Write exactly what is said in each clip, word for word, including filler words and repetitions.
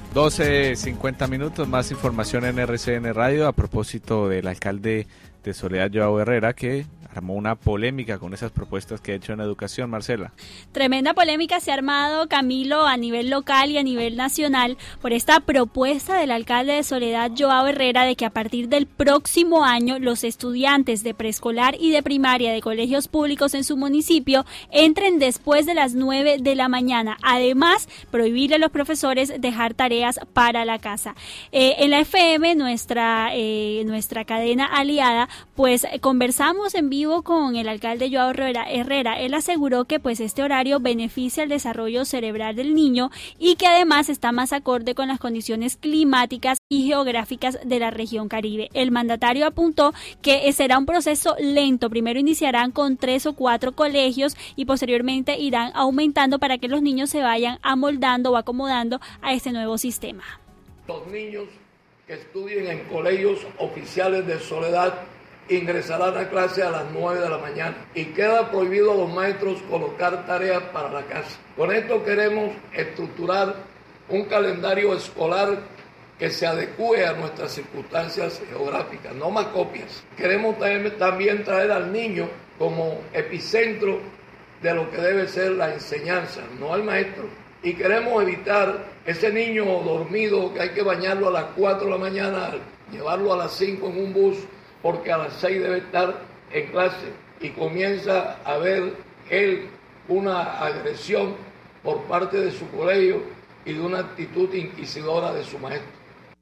doce cincuenta minutos, más información en R C N Radio a propósito del alcalde de Soledad, Joao Herrera, que armó una polémica con esas propuestas que ha hecho en educación. Marcela. Tremenda polémica se ha armado, Camilo, a nivel local y a nivel nacional por esta propuesta del alcalde de Soledad, Joao Herrera, de que a partir del próximo año los estudiantes de preescolar y de primaria de colegios públicos en su municipio entren después de las nueve de la mañana. Además, prohibirle a los profesores dejar tareas para la casa. Eh, en la F M, nuestra, eh, nuestra cadena aliada, pues conversamos en vivo con el alcalde Joao Herrera. Él aseguró que pues este horario beneficia el desarrollo cerebral del niño y que además está más acorde con las condiciones climáticas y geográficas de la región Caribe. El mandatario apuntó que será un proceso lento. Primero iniciarán con tres o cuatro colegios y posteriormente irán aumentando para que los niños se vayan amoldando o acomodando a este nuevo sistema. Los niños que estudien en colegios oficiales de Soledad ingresarán a clase a las nueve de la mañana y queda prohibido a los maestros colocar tareas para la casa. Con esto queremos estructurar un calendario escolar que se adecue a nuestras circunstancias geográficas, no más copias. Queremos también traer al niño como epicentro de lo que debe ser la enseñanza, no al maestro. Y queremos evitar ese niño dormido que hay que bañarlo a las cuatro de la mañana, llevarlo a las cinco en un bus, porque a las seis debe estar en clase y comienza a ver él una agresión por parte de su colegio y de una actitud inquisidora de su maestro.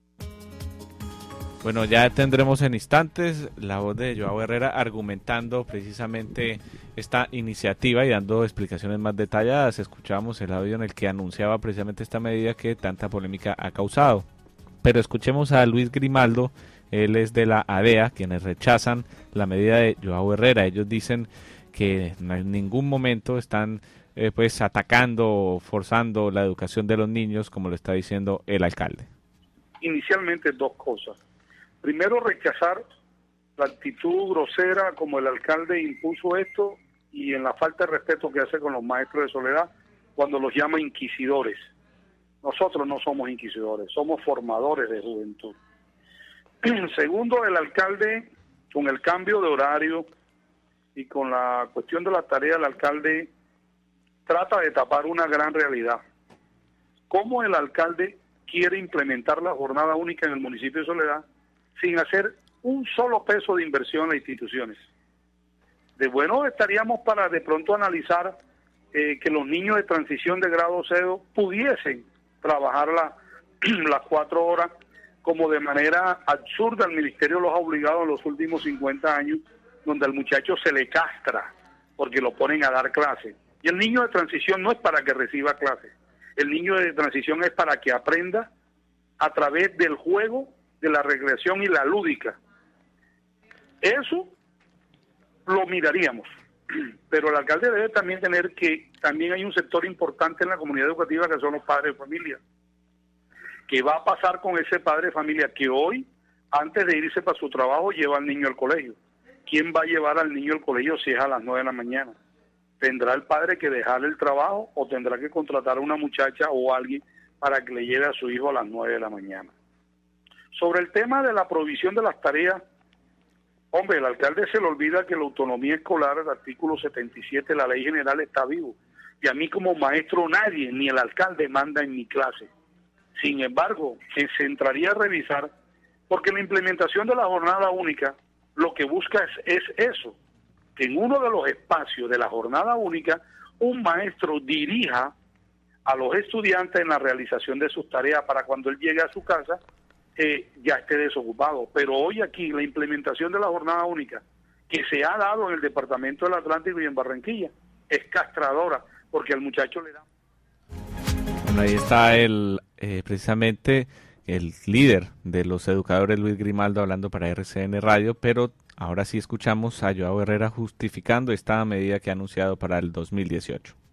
Bueno, ya tendremos en instantes la voz de Joao Herrera argumentando precisamente esta iniciativa y dando explicaciones más detalladas. Escuchamos el audio en el que anunciaba precisamente esta medida que tanta polémica ha causado. Pero escuchemos a Luis Grimaldo. Él es de la A D E A, quienes rechazan la medida de Joao Herrera. Ellos dicen que en ningún momento están eh, pues atacando o forzando la educación de los niños, como lo está diciendo el alcalde. Inicialmente dos cosas. Primero, rechazar la actitud grosera como el alcalde impuso esto y en la falta de respeto que hace con los maestros de Soledad cuando los llama inquisidores. Nosotros no somos inquisidores, somos formadores de juventud. Segundo, el alcalde, con el cambio de horario y con la cuestión de la tarea, el alcalde trata de tapar una gran realidad. ¿Cómo el alcalde quiere implementar la jornada única en el municipio de Soledad sin hacer un solo peso de inversión en las instituciones? De bueno estaríamos para de pronto analizar eh, que los niños de transición de grado cero pudiesen trabajar la, las cuatro horas, como de manera absurda el ministerio los ha obligado en los últimos cincuenta años, donde al muchacho se le castra porque lo ponen a dar clases. Y el niño de transición no es para que reciba clases, el niño de transición es para que aprenda a través del juego, de la recreación y la lúdica. Eso lo miraríamos, pero el alcalde debe también tener que, también hay un sector importante en la comunidad educativa que son los padres de familia. ¿Qué va a pasar con ese padre de familia que hoy, antes de irse para su trabajo, lleva al niño al colegio? ¿Quién va a llevar al niño al colegio si es a las nueve de la mañana? ¿Tendrá el padre que dejar el trabajo o tendrá que contratar a una muchacha o alguien para que le lleve a su hijo a las nueve de la mañana? Sobre el tema de la provisión de las tareas, hombre, el alcalde se le olvida que la autonomía escolar, el artículo setenta y siete de la ley general está vivo. Y a mí como maestro nadie, ni el alcalde manda en mi clase. Sin embargo, se entraría a revisar, porque la implementación de la jornada única lo que busca es, es eso, que en uno de los espacios de la jornada única un maestro dirija a los estudiantes en la realización de sus tareas para cuando él llegue a su casa eh, ya esté desocupado. Pero hoy aquí la implementación de la jornada única que se ha dado en el departamento del Atlántico y en Barranquilla es castradora, porque al muchacho le da... Bueno, ahí está el eh, precisamente el líder de los educadores, Luis Grimaldo, hablando para R C N Radio, pero ahora sí escuchamos a Joao Herrera justificando esta medida que ha anunciado para el dos mil dieciocho.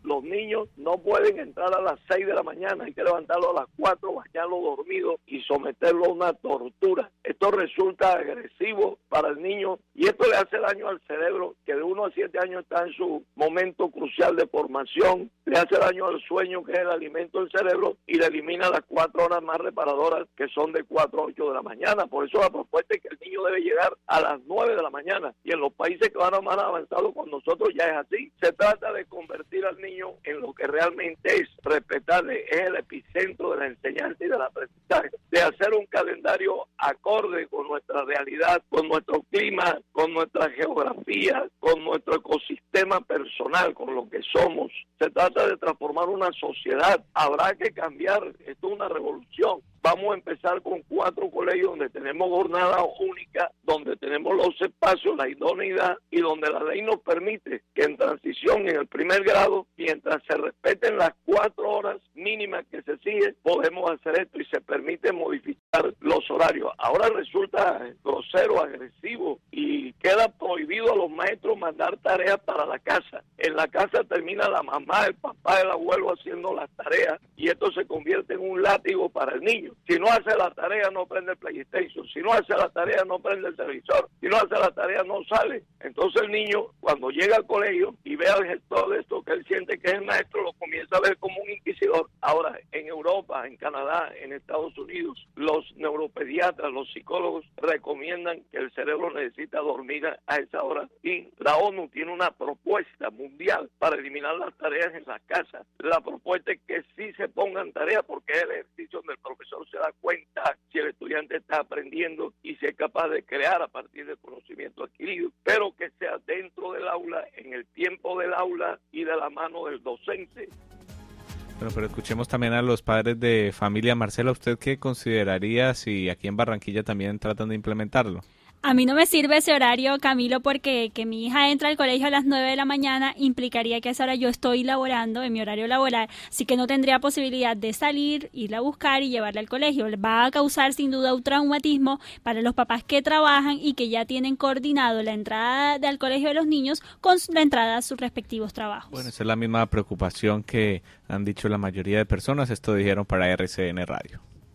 Los niños no pueden entrar a las seis de la mañana, hay que levantarlo a las cuatro, bañarlo dormido y someterlo a una tortura. Esto resulta agresivo para el niño y esto le hace daño al cerebro, que de uno a siete años está en su momento crucial de formación, le hace daño al sueño, que es el alimento del cerebro, y le elimina las cuatro horas más reparadoras, que son de cuatro a ocho de la mañana. Por eso la propuesta es que el niño debe llegar a las nueve de la mañana, y en los países que van a más avanzados con nosotros ya es así. Se trata de convertir al niño en lo que realmente es, respetarle, es el epicentro de la enseñanza y del aprendizaje, de hacer un calendario acorde con nuestra realidad, con nuestro clima, con nuestra geografía, con nuestro ecosistema personal, con lo que somos. Se trata de transformar una sociedad. Habrá que cambiar, esto es una revolución. Vamos a empezar con cuatro colegios donde tenemos jornada única, donde tenemos los espacios, la idoneidad, y donde la ley nos permite que en transición en el primer grado, mientras se respeten las cuatro horas mínimas que se siguen, podemos hacer esto y se permite modificar los horarios. Ahora resulta grosero, agresivo, y queda prohibido a los maestros mandar tareas para la casa. En la casa termina la mamá, el papá, el abuelo haciendo las tareas, y esto se convierte en un látigo para el niño. Si no hace la tarea, no prende el PlayStation. Si no hace la tarea, no prende el televisor. Si no hace la tarea, no sale. Entonces el niño, cuando llega al colegio y ve al gestor de esto, que él siente que es el maestro, lo comienza a ver como un inquisidor. Ahora, en Europa, en Canadá, en Estados Unidos, los neuropediatras, los psicólogos recomiendan que el cerebro necesita dormir a esa hora. Y la ONU tiene una propuesta mundial para eliminar las tareas en las casas. La propuesta es que sí se pongan tareas, porque es el ejercicio donde el profesor se da cuenta si el estudiante está aprendiendo y si es capaz de crear a partir del conocimiento adquirido, pero que sea dentro del aula, en el tiempo del aula y de la mano del docente. Bueno, pero escuchemos también a los padres de familia. Marcela, ¿usted qué consideraría si aquí en Barranquilla también tratan de implementarlo? A mí no me sirve ese horario, Camilo, porque que mi hija entra al colegio a las nueve de la mañana implicaría que a esa hora yo estoy laborando en mi horario laboral, así que no tendría posibilidad de salir, irla a buscar y llevarla al colegio. Va a causar sin duda un traumatismo para los papás que trabajan y que ya tienen coordinado la entrada al colegio de los niños con la entrada a sus respectivos trabajos. Bueno, esa es la misma preocupación que han dicho la mayoría de personas. Esto dijeron para R C N Radio.